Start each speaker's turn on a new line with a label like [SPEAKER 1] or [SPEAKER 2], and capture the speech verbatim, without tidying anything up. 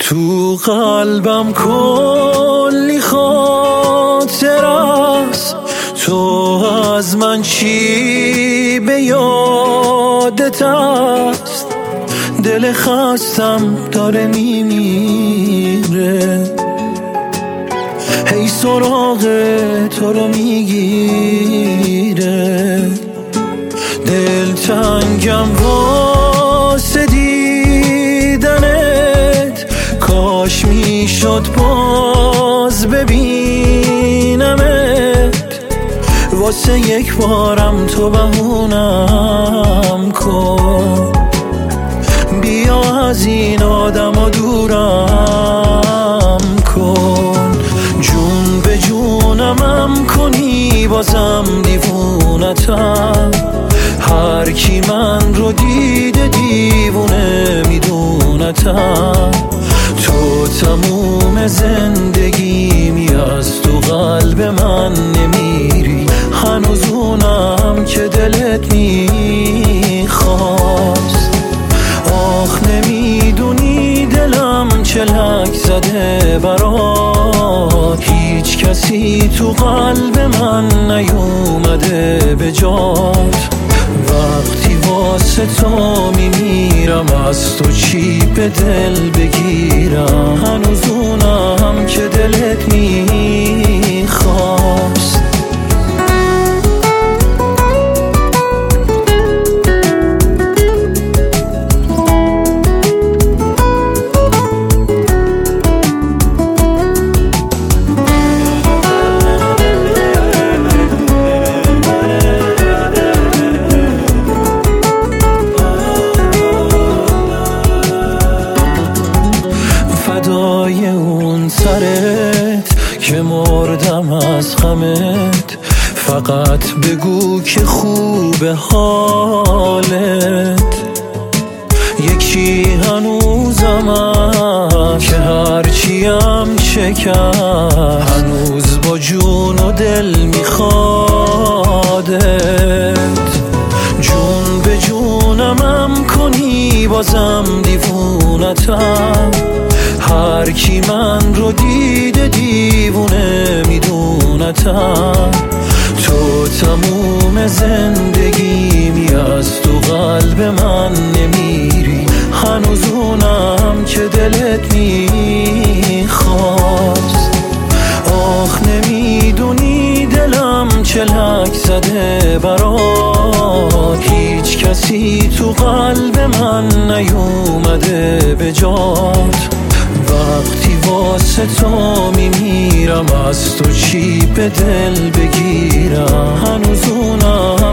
[SPEAKER 1] تو قلبم کلی خاطر است، تو از من چی به یادت است؟ دل خستم داره میمیره، هی سراغ تو رو میگیره. دل تنگم واسه دیدنت، کاش میشد باز ببینمت. واسه یک بارم تو بهونم کن، بیا از این آدم و دورم کن. جون به جونمم کنی بازم دیوونتم، هر کی من رو دیده دیوونه میدونتم. تو تموم زندگیمی از تو قلب من نمیری، هنوز اونم که دلت میخواست. آخ نمیدونی دلم چلک زده برات، هیچ کسی تو قلب من نیومده به جات. وقتی واسه تو میمیرم از تو چی به دل بگیرم، هنوز اونم که دلت میخواست. فدای اون سرت که مردم از غمت، فقط بگو که خوب حالت. یکی هنوزم هست که هرچیم چه کرد، هنوز با جون و دل میخوادت. جون به جونمم کنی بازم دیوونتم، هر کی من رو دیده دیوونه میدونتم. تو تموم زندگیمی از تو قلب من نمیری، هنوز اونم که دلت میخواست. آخ نمیدونی دلم چلک زده برات، هیچ کسی تو قلب من نیومده به جات. وقتی واسه تو میمیرم از تو چی به دل بگیرم، هنوز اونم